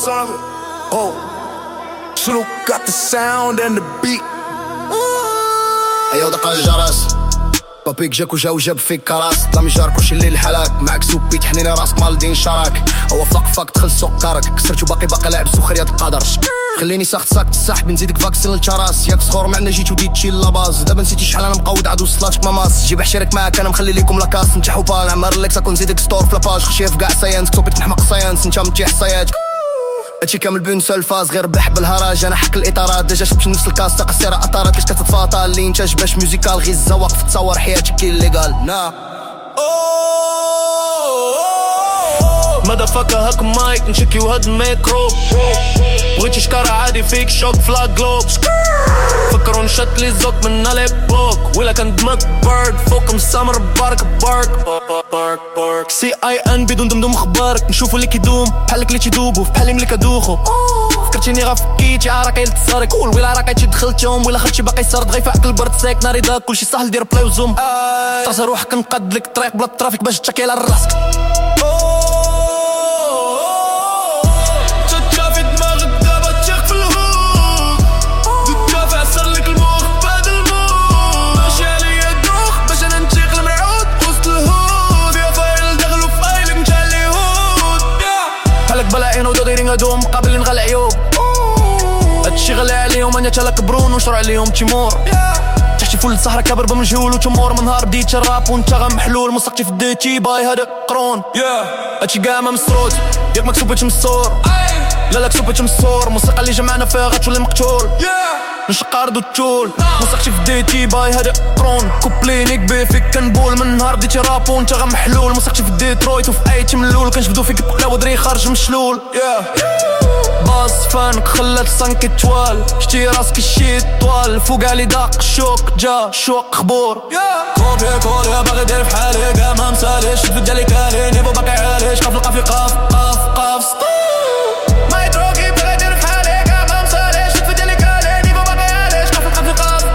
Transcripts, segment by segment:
Oh, Shrew got the sound and the beat. ايوا دق الجرس بابيك جاك وجا وجاب فيك كراس ظلام يجارك وشي الليل حلاك معك سوبي تحنيني راسك مال دين شراك هو فاك دخل سكرك كسرت وباقي لاعب سخرية القدر خليني ساخت تسحب نزيدك فاكسين للشراس ياك صخور معنا جيت وديت شي لاباز دابا نسيتي شحال انا مقود عاد وصلاتك ماماس جيب حشرك معاك انا مخلي ليكم لاكاس نتاع حوبان عمر لك ساكون نزيدك ستور في لاباج خشيه في كاع ساينس كتوبيك نحمق ساينس نتا متيح ساياتك هادشي كامل بين سولفاز غير بح بالهراج انا حك الاطارات ديجا شفت نفس الكاس تاع قصيره اطارات كاش كتتفاطا اللي انتاج باش ميوزيكال غير الزواق في تصور حياتك كي ليغال نا ماذا فاكا هاك مايك نشكي وهاد الميكرو بغيتي شكارة عادي فيك شوك فلاك جلوب فكروا نشت لي زوك من اليبوك ولا كان دمك بارك فوق مسامر بارك بارك سي اي ان بدون دمدم خبارك نشوفو اللي كيدوم بحالك اللي تيدوبو في بحالي ملي كدوخو فكرتيني غفكيتي عراك يلت صارك ولا راك عيتي دخلتهم ولا خدتي باقي صارت غيفعك البرد ساك ناري داك كلشي ساهل دير بلاي وزوم تراسا روحك نقاد لك الطريق بلا الترافيك باش تشكي على راسك دوم قابلين غا العيوب هادشي غالي عليهم انا تالا كبرون ونشرع عليهم تيمور تحتي فول الصحرا كابر بمجهول وتمور من نهار بديت الراب وانت غا محلول مسقتي في ديتي باي هذا قرون هادشي كاع ما مسرود ياك مكسوبتش مسور لا كسوبتش مسور الموسيقى اللي جمعنا فيها غتولي مقتول نشق ارض وتول مسقتي في ديتي باي هذا قرون كوبلينيك بيفيك كنبول من نهار بديتي راب وانت غا محلول مسقتي في ديترويت وفي ايتي ملول كنجبدو فيك بقلا ودري خارج مشلول باص فانك خلات صنك توال شتي راسك شي طوال فوق علي داق شوك جا شوق خبور كوبي كولي باغي دير بحالي كاع ما مساليش تبدا ديالي كالي نيفو باقي عاليش قاف لقى في قاف ماي دروغي باغي دير بحالي كاع ما مساليش تبدا ديالي كالي نيفو باقي عاليش قاف لقى في قاف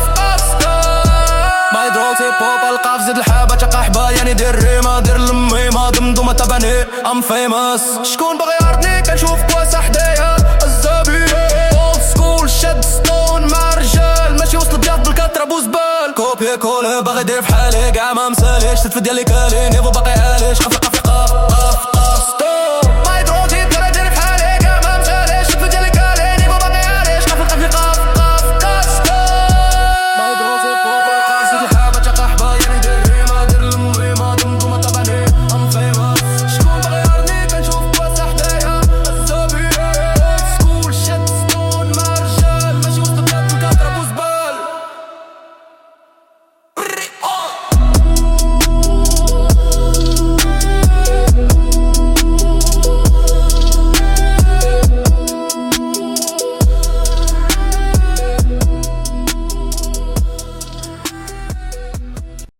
ماي دروغي بوب القاف زيد الحابة تقع حبا يعني دير ريما دير الميمة دمدومة تباني ام فيماس شكون باغي يعرضني كنشوف كواسة حدايا الزابي اولد سكول شد ستون مع رجال ماشي وصل بياض بالكترة بوزبال كوبي كولي باغي دير بحالي كاع ما مساليش تتفد ديالي كالي نيفو باقي عاليش قاف في قاف